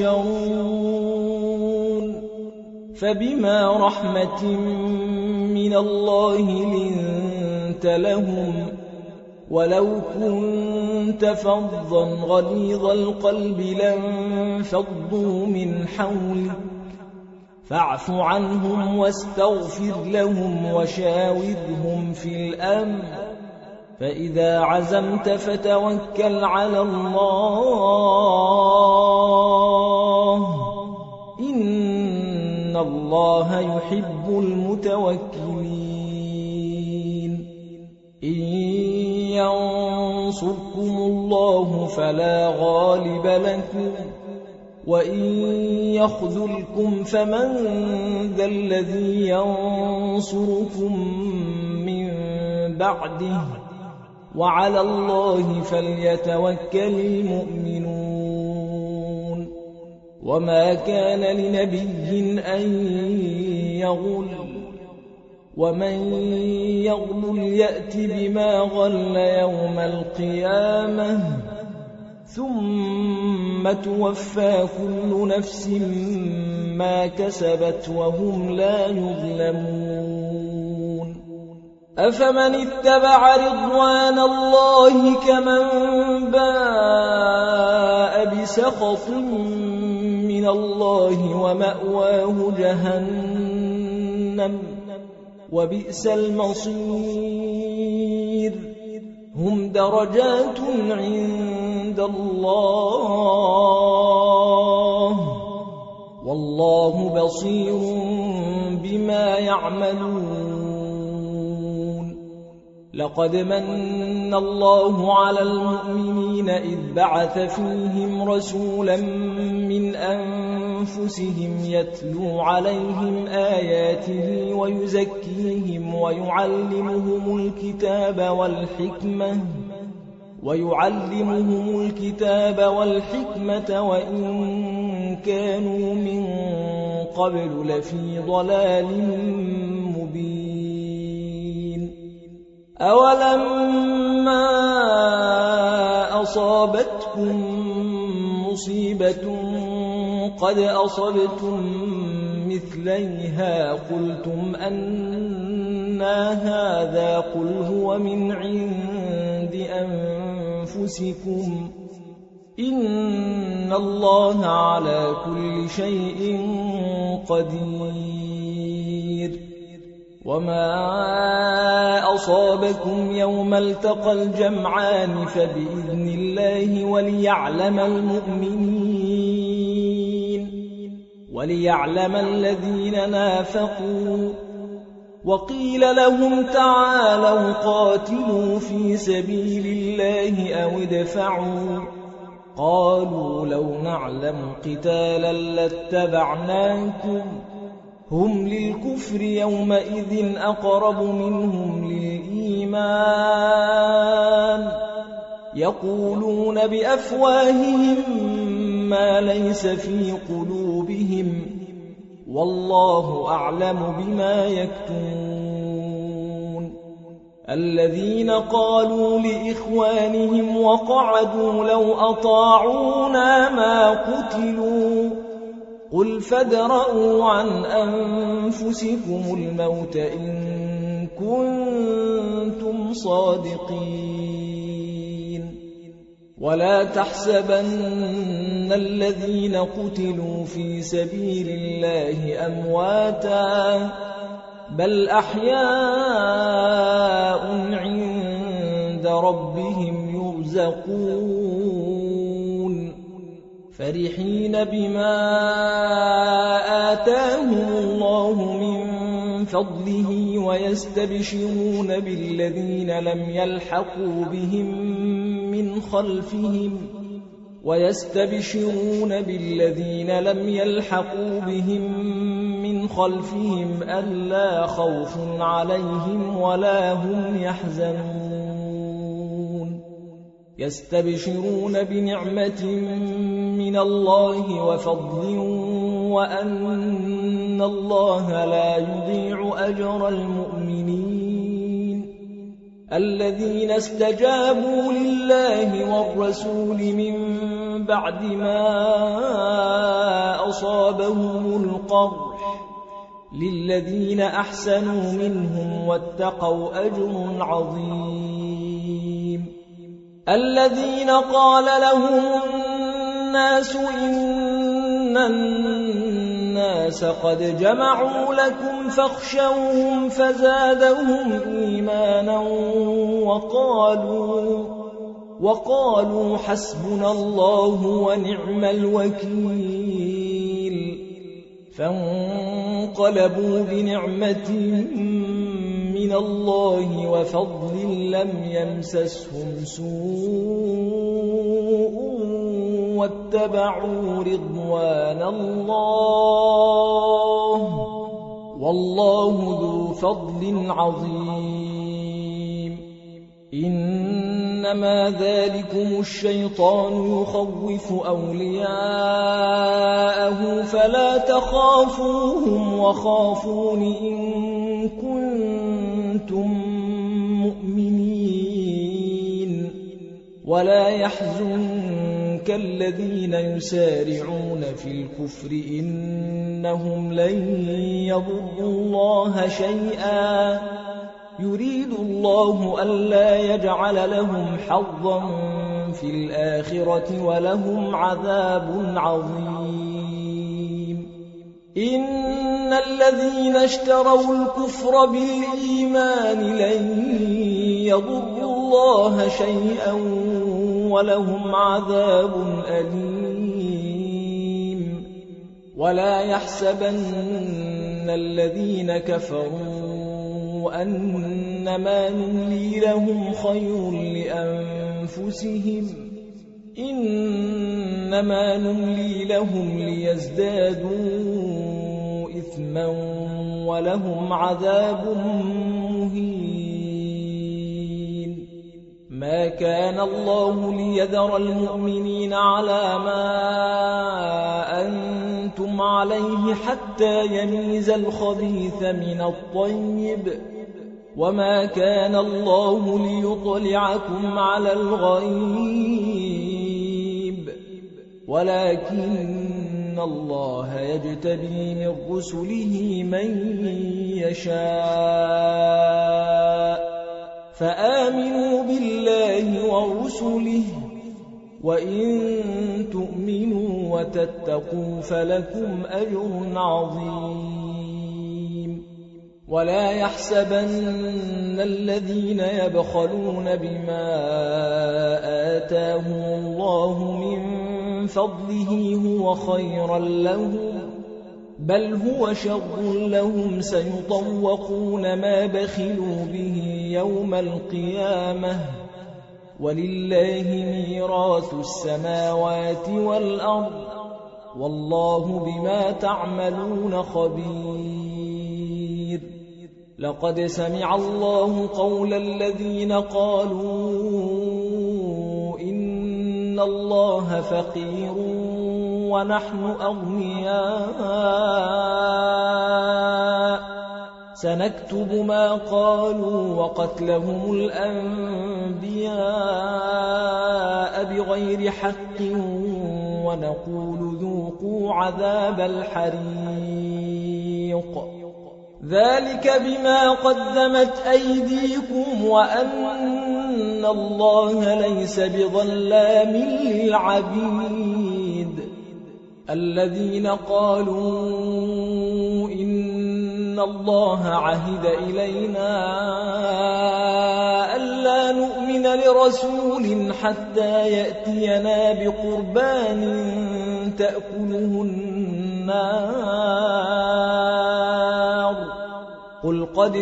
S1: تحشرون فبما رحمة من الله لنت لهم ولو كنت فظا غليظ القلب لانفضوا من حولك فاعف عنهم واستغفر لهم وشاورهم في الأمر فإذا عزمت فتوكل على الله إن الله يحب المتوكلين إن ينصركم الله فلا غالب لكم وإن يخذلكم فمن ذا الذي ينصركم من بعده وعلى الله فليتوكل المؤمنون وما كان لنبي أن يغل ومن يغل يأت بما غل يوم القيامة ثم توفى كل نفس ما كسبت وهم لا يظلمون أفمن اتبع رضوان الله كمن باء بسخط من الله ومأواه جهنم وبئس المصير هم درجات عند الله والله بصير بما يعملون لقد من الله على المؤمنين إذ بعث فيهم رسولا من أنفسهم يتلو عليهم آياته ويزكيهم ويعلمهم الكتاب والحكمة ويعلمهم الكتاب والحكمة وإن كانوا من قبل لفي ضلال مبين. أولما أصابتكم مصيبة قد أصبتم مثليها قلتم أنى هذا قل هو من عند أنفسكم إن الله على كل شيء قدير. وما أصابكم يوم التقى الجمعان فبإذن الله وليعلم المؤمنين وليعلم الذين نافقوا. وقيل لهم تعالوا قاتلوا في سبيل الله أو ادفعوا قالوا لو نعلم قتالا لاتبعناكم هم للكفر يومئذ أقرب منهم للإيمان يقولون بأفواههم ما ليس في قلوبهم والله أعلم بما يكتمون. الذين قالوا لإخوانهم وقعدوا لو أطاعونا ما قتلوا قل فادرءوا عن أنفسكم الموت إن كنتم صادقين. ولا تحسبن الذين قتلوا في سبيل الله أمواتا بل أحياء عند ربهم يرزقون فرحين بما آتاهم الله من فضله ويستبشرون بالذين لم يلحقوا بهم من خلفهم ويستبشرون بالذين لم يلحقوا بهم من خلفهم ألا خوف عليهم ولا هم يحزنون. يستبشرون بنعمة من الله وفضل وأن الله لا يضيع أجر المؤمنين. الذين استجابوا لله والرسول من بعد ما أصابهم القرح للذين أحسنوا منهم واتقوا أجر عظيم. الذين قال لهم الناس إن الناس قد جمعوا لكم فاخشوهم فزادهم إيمانا وقالوا وقالوا حسبنا الله ونعم الوكيل. فانقلبوا بنعمة من الله وفضل لم يمسسهم سوء واتبعوا رضوان الله والله ذو فضل عظيم. إنما ذلكم الشيطان يخوف أولياءه فلا تخافوهم وخافون إن كنتم مؤمنين. ولا يحزنك الذين يسارعون في الكفر إنهم لن يضروا الله شيئا يريد الله ألا يجعل لهم حظا في الآخرة ولهم عذاب عظيم. إن الذين اشتروا الكفر بالإيمان لن يضروا الله شيئا ولهم عذاب أليم. ولا يحسبن الذين كفروا أنما نملي لهم خير لأنفسهم إنما نملي لهم ليزدادوا إثما ولهم عذاب مهين. ما كان الله ليذر المؤمنين على ما أنتم عليه حتى يميز الخبيث من الطيب وما كان الله ليطلعكم على الغيب ولكن الله يجتبي من رسله من يشاء فآمنوا بالله ورسله وإن تؤمنوا وتتقوا فلكم أجر عظيم. ولا يحسبن الذين يبخلون بما آتاهم الله من فضله هو خيرا لهم بل هو شر لهم سيطوقون ما بخلوا به يوم القيامة ولله ميراث السماوات والأرض والله بما تعملون خبير. لقد سمع الله قول الذين قالوا إن الله فقير ونحن أغنياء سنكتب ما قالوا وقتلهم الأنبياء بغير حق ونقول ذوقوا عذاب الحريق ذلك بما قدمت أيديكم وأن الله ليس بظلام للعبيد. الذين قالوا إن الله عهد إلينا ألا نؤمن لرسول حتى يأتينا بقربان تأكله النار قل قد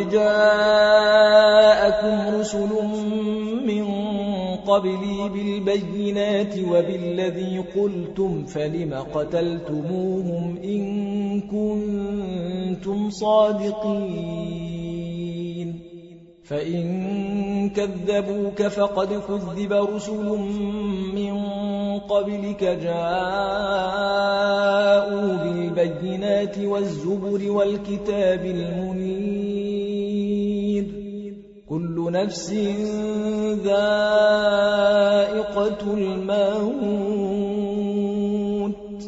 S1: جاءكم رسل من قبلي بالبينات وبالذي قلتم فلم قتلتموهم إن كنتم صادقين فإن كذبوك فقد كذب رسل من قبلك جاءوا بالبينات والزبر والكتاب المنير كل نفس ذائقة الموت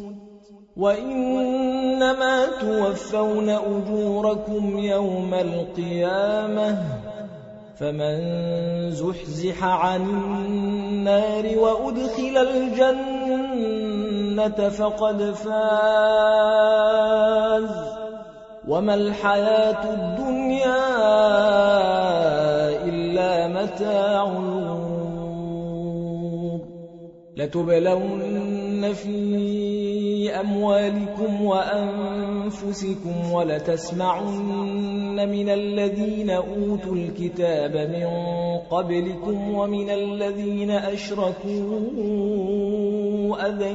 S1: وإنما توفون أجوركم يوم القيامة فمن زحزح عن النار وأدخل الجنة فقد فاز وما الحياة الدنيا إلا متاع الغرور. لتبلون في أموالكم وأنفسكم ولتسمعن من الذين أوتوا الكتاب من قبلكم ومن الذين أشركوا أذى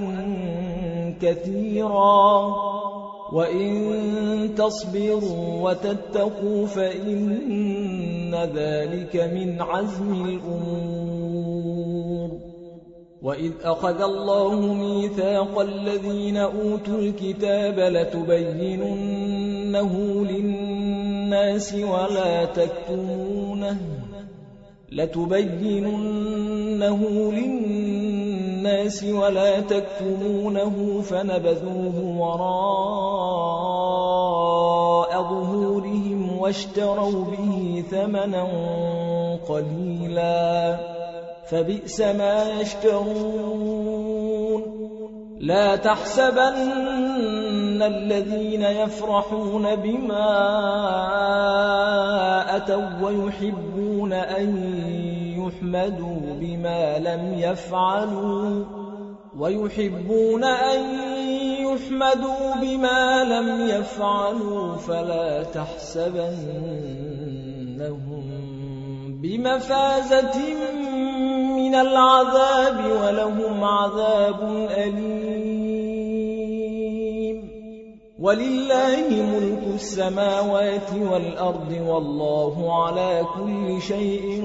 S1: كثيرا وإن تصبروا وتتقوا فإن ذلك من عزم الأمور. وإذ أخذ الله ميثاق الذين أوتوا الكتاب لتبيننه للناس ولا تكتمونه لتبيننه للناس ولا تكتمونه فنبذوه وراء ظهورهم واشتروا به ثمنا قليلا فبئس ما يشترون. لا تحسبن الذين يفرحون بما أتوا ويحبون أن يحمدوا بما لم يفعلوا ويحبون أن يحمدوا بما لم يفعلوا فلا تحسبن إنهم بمفازة من العذاب ولهم عذاب أليم ولله ملك السماوات والأرض والله على كل شيء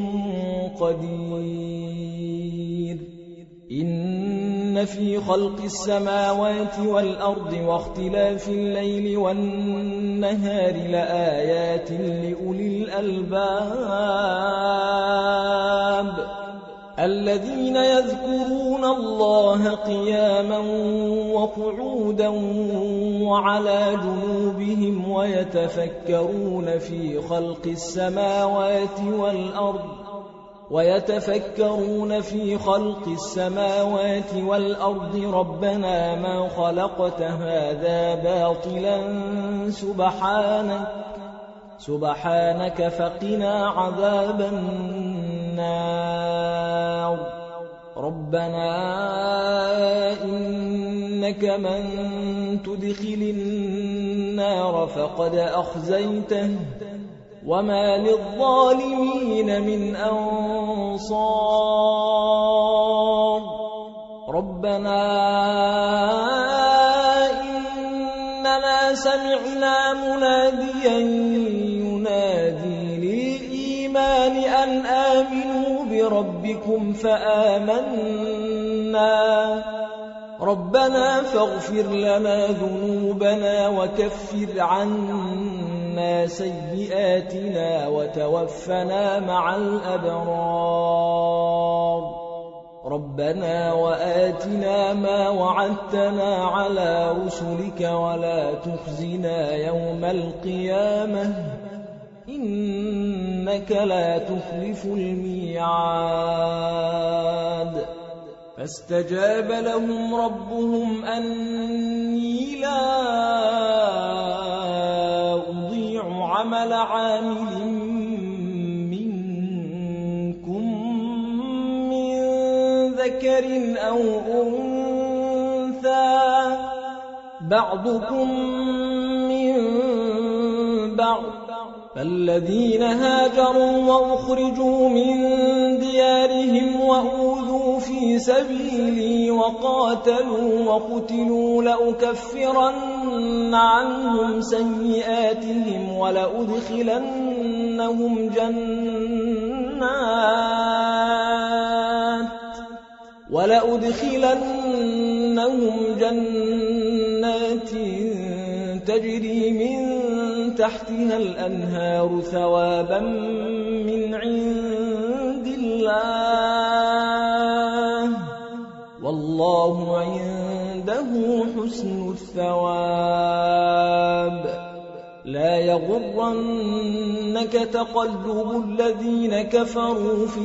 S1: قدير إن في خلق السماوات والأرض واختلاف الليل والنهار لآيات لأولي الألباب الذين يذكرون الله قياما وقعودا وعلى جنوبهم ويتفكرون في خلق السماوات والأرض ويتفكرون في خلق السماوات والأرض ربنا ما خلقت هذا باطلا سبحانك سبحانك فقنا عذاب النار ربنا إنك من تدخل النار فقد أخزيته وما للظالمين من أنصار ربنا إننا سمعنا مناديا ينادي للإيمان أن آمنوا بربكم فآمنا ربنا فاغفر لنا ذنوبنا وكفر عنا سيئاتنا وتوفنا مع الأبرار ربنا وآتنا ما وعدتنا على رسلك ولا تخزنا يوم القيامة إنك لا تخلف الميعاد فاستجاب لهم ربهم أني لا أضيع عمل عامل منكم من ذكر أو أنثى بعضكم من بعض فالذين هاجروا وأخرجوا من ديارهم وأوذوا في سبيلي وقاتلوا وقتلوا لأكفرن عنهم سيئاتهم ولأدخلنهم جنات ولأدخلنهم جنات تجري من تحتها الأنهار ثوابا من عند الله والله عنده حسن الثواب لا يغرنك تقلب الذين كفروا في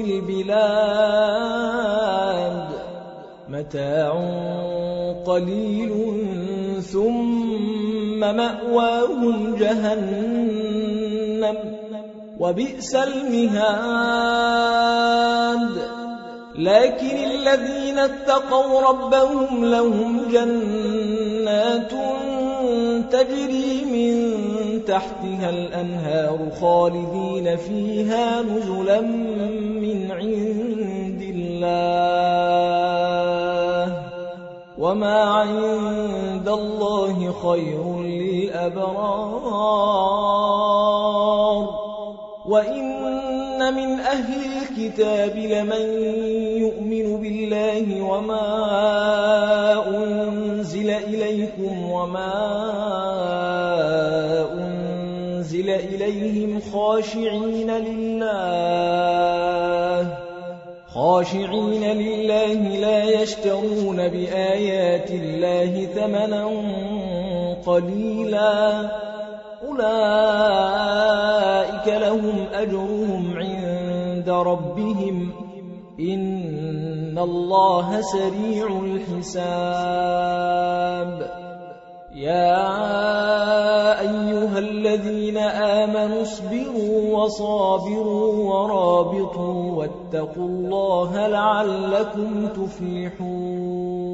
S1: البلاد متاع قليل ثم مأواهم جهنم وبئس المهاد لكن الذين اتقوا ربهم لهم جنات تجري من تحتها الأنهار خالدين فيها نزلا من عند الله وما عند الله خير للأبرار وإن من أهل الكتاب لمن يؤمن بالله وما أنزل إليكم وما أنزل إليهم خاشعين لله خاشعين لله لا يشترون بآيات الله ثمنا قليلا أولئك لهم أجرهم عند ربهم إن الله سريع الحساب يا أيها الذين آمنوا اصبروا وصابروا ورابطوا واتقوا الله لعلكم تفلحون